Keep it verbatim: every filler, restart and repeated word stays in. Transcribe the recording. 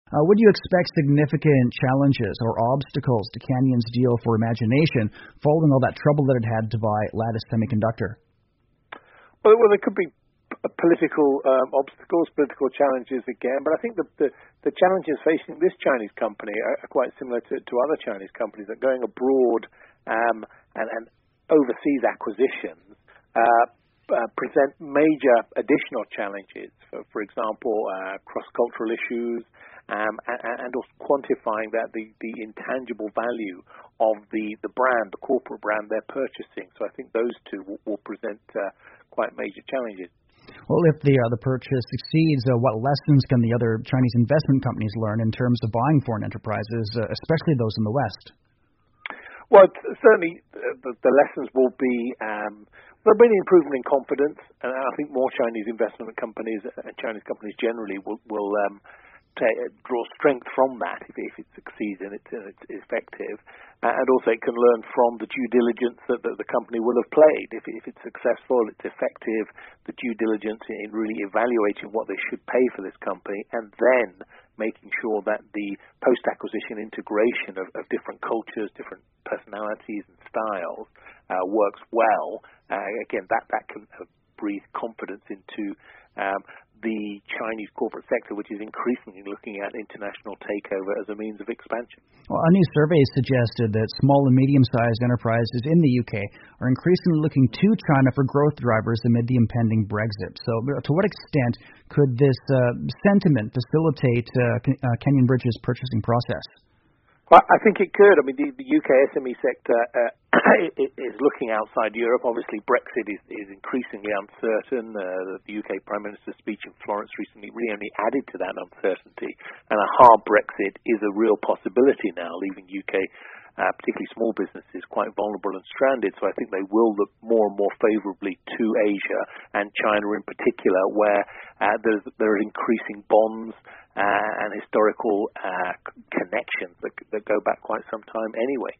Uh, would you expect significant challenges or obstacles to Canyon's deal for Imagination following all that trouble that it had to buy Lattice Semiconductor? Well, well there could be political um, obstacles, political challenges again, but I think the, the, the challenges facing this Chinese company are, are quite similar to, to other Chinese companies that going abroad um, and, and overseas acquisitions uh, uh, present major additional challenges. For, for example, uh, cross-cultural issues, um, and, and also quantifying that the, the intangible value of the, the brand, the corporate brand they're purchasing. So I think those two will, will present uh, quite major challenges. Well, if the uh, the purchase succeeds, uh, what lessons can the other Chinese investment companies learn in terms of buying foreign enterprises, uh, especially those in the West? Well, certainly uh, the, the lessons will be um, there'll be an improvement in confidence, and I think more Chinese investment companies and Chinese companies generally will will um, take, draw strength from that if, if it succeeds and it's, and it's effective. Uh, and also it can learn from the due diligence that, that the company will have played. If, if it's successful, it's effective, the due diligence in really evaluating what they should pay for this company, and then making sure that the post-acquisition integration of, of different cultures, different personalities and styles uh, works well. Uh, again, that, that can uh, breathe confidence into um, the Chinese corporate sector, which is increasingly looking at international takeover as a means of expansion. Well, a new survey suggested that small and medium-sized enterprises in the U K are increasingly looking to China for growth drivers amid the impending Brexit. So to what extent could this uh, sentiment facilitate uh, Canyon Bridge's purchasing process? Well, I think it could. I mean, the, the U K S M E sector uh, is looking outside Europe. Obviously, Brexit is, is increasingly uncertain. Uh, the U K Prime Minister's speech in Florence recently really only added to that uncertainty. And a hard Brexit is a real possibility now, leaving U K, uh, particularly small businesses, quite vulnerable and stranded. So I think they will look more and more favourably to Asia and China in particular, where uh, there's, there are increasing bonds Uh, and historical uh, connections that, that go back quite some time anyway.